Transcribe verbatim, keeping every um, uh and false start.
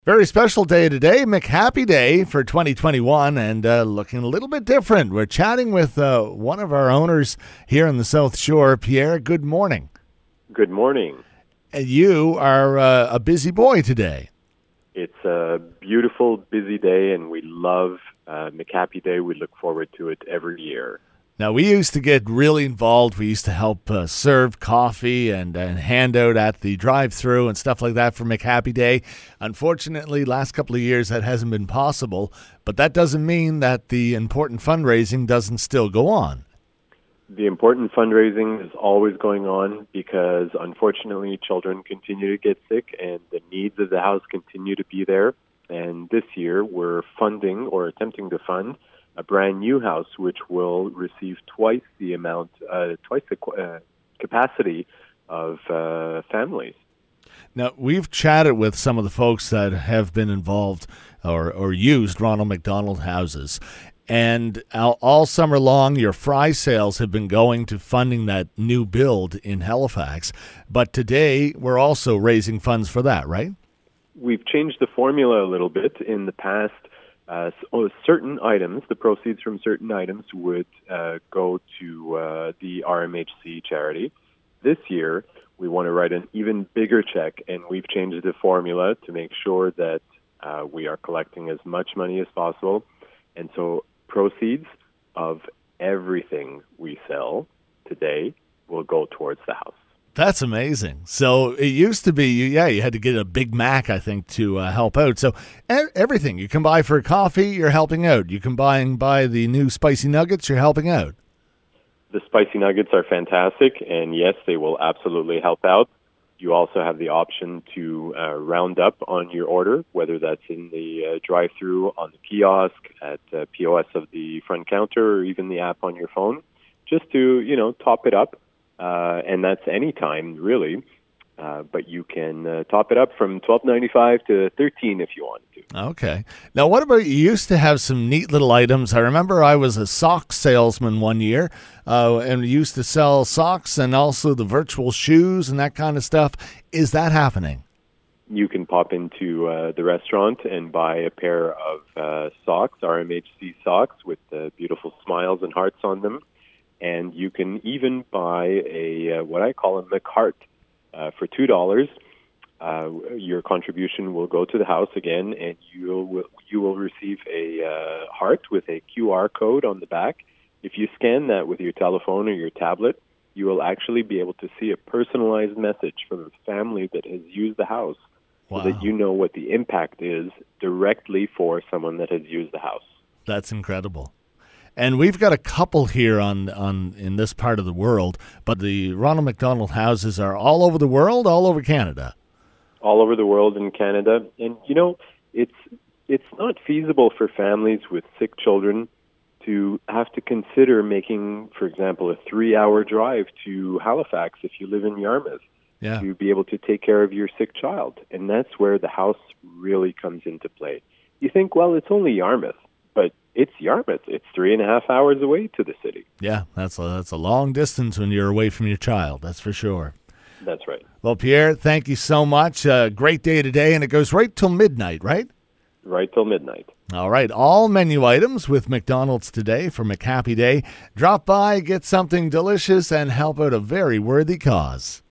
Very special day today, McHappy Day for twenty twenty-one, and uh, looking a little bit different. We're chatting with uh, one of our owners here in the South Shore. Pierre, good morning. Good morning. And you are uh, a busy boy today. It's a beautiful, busy day, and we love uh, McHappy Day. We look forward to it every year. Now, we used to get really involved. We used to help uh, serve coffee and, and hand out at the drive-thru and stuff like that for McHappy Day. Unfortunately, last couple of years that hasn't been possible, but that doesn't mean that the important fundraising doesn't still go on. The important fundraising is always going on because, unfortunately, children continue to get sick and the needs of the house continue to be there. And this year, we're funding or attempting to fund a brand new house, which will receive twice the amount, uh, twice the uh, capacity of uh, families. Now, we've chatted with some of the folks that have been involved or, or used Ronald McDonald houses. And all, all summer long, your fry sales have been going to funding that new build in Halifax. But today, we're also raising funds for that, right? We've changed the formula a little bit. In the past, Uh, so certain items, the proceeds from certain items would uh, go to uh, the R M H C charity. This year, we want to write an even bigger check, and we've changed the formula to make sure that uh, we are collecting as much money as possible. And so proceeds of everything we sell today will go towards the house. That's amazing. So it used to be, yeah, you had to get a Big Mac, I think, to uh, help out. So e- everything you can buy for a coffee, you're helping out. You can buy and buy the new spicy nuggets, you're helping out. The spicy nuggets are fantastic, and yes, they will absolutely help out. You also have the option to uh, round up on your order, whether that's in the uh, drive-thru, on the kiosk, at uh, P O S of the front counter, or even the app on your phone, just to, you know, top it up. Uh, and that's any time, really. Uh, but you can uh, top it up from twelve ninety-five to thirteen if you want to. Okay. Now, what about, you used to have some neat little items. I remember I was a sock salesman one year, uh, and used to sell socks and also the virtual shoes and that kind of stuff. Is that happening? You can pop into uh, the restaurant and buy a pair of uh, socks, R M H C socks, with uh, beautiful smiles and hearts on them. And you can even buy a uh, what I call a McHeart uh, for two dollars. Uh, your contribution will go to the house again, and you will you will receive a uh, heart with a Q R code on the back. If you scan that with your telephone or your tablet, you will actually be able to see a personalized message from a family that has used the house, wow, so that you know what the impact is directly for someone that has used the house. That's incredible. And we've got a couple here on, on in this part of the world, but the Ronald McDonald houses are all over the world, all over Canada. All over the world in Canada. And, you know, it's it's not feasible for families with sick children to have to consider making, for example, a three-hour drive to Halifax if you live in Yarmouth, yeah, to be able to take care of your sick child. And that's where the house really comes into play. You think, well, it's only Yarmouth, but it's Yarmouth. It's three and a half hours away to the city. Yeah, that's a, that's a long distance when you're away from your child, that's for sure. That's right. Well, Pierre, thank you so much. Uh, great day today, and it goes right till midnight, right? Right till midnight. All right, all menu items with McDonald's today for McHappy Day. Drop by, get something delicious, and help out a very worthy cause.